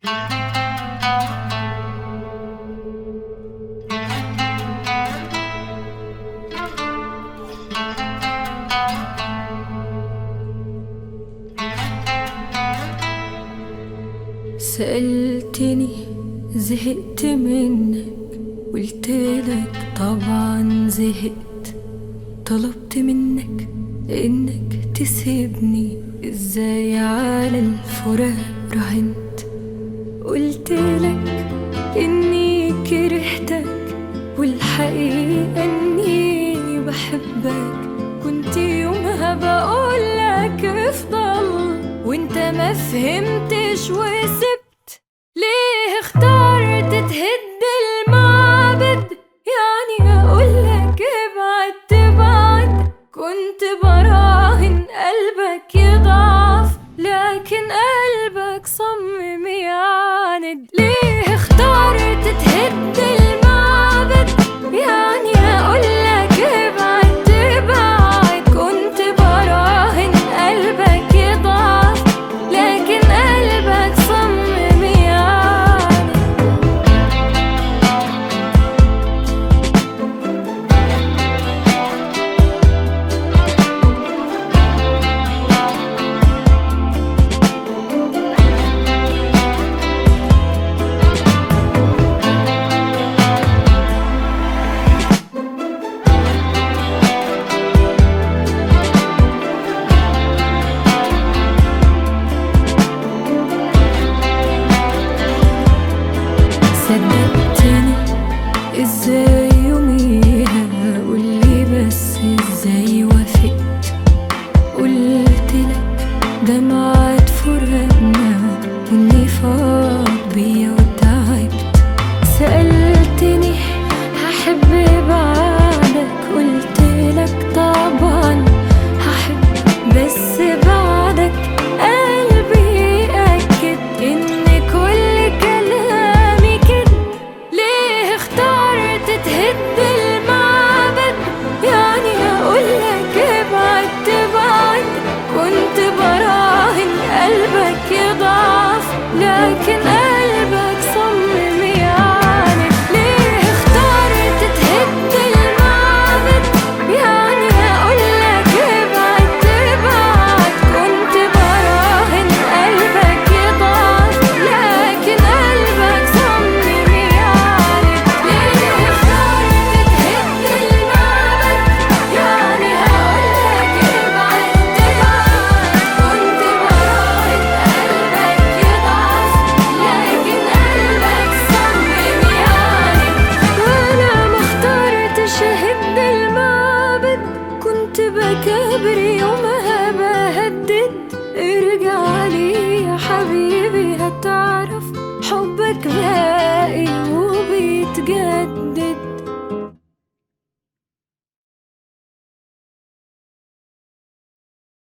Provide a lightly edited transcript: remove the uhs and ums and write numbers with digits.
سألتني زهقت منك، قلتلك طبعا زهقت. طلبت منك انك تسيبني، ازاي على الفراق راهنت. قلتلك اني كرهتك، والحقيقة اني بحبك. كنت يومها بقولك افضل، وانت ما فهمتش وسبت. ليه اخترت تهد المعبد؟ يعني اقولك ابعد تبعد. كنت براهن قلبك يضعف، لكن قلبك صمم يعاند. ليه اخترت تهد المعبد؟ يعني اقولك ابعد تبعد. كنت براهن قلبك يضعف، لكن قلبك صمم يعاند. صدقتني ازاي يوميها؟ قولي بس ازاي وافقت. قلتلك ده ميعاد فراقنا، واني فاض بيا وتعبت. سألتني هحب بعدك، قلتلك طبعا هحب، بس بعدك قلبي أكد ان كل كلامي كده. ليه اخترت تهد المعبد؟ يعني اقولك ابعد تبعد. كنت براهن قلبك يضعف، لكن قلبك صمم يعاند. ليه اخترت تهد المعبد؟ يعني اقولك ابعد تبعد. كنت براهن قلبك يضعف، لكن قلبك صمم يعاند. ليه اخترت تهد المعبد؟ يعني هقولك ابعد تبعد. كنت براهن قلبك يضعف، لكن قلبك صمم يعاند. وانا ما اخترتش اهد المعبد، كنت بكابر يومها بهدد. ارجع لي يا حبيبي هتعرف، حبك باقي وبيتجدد.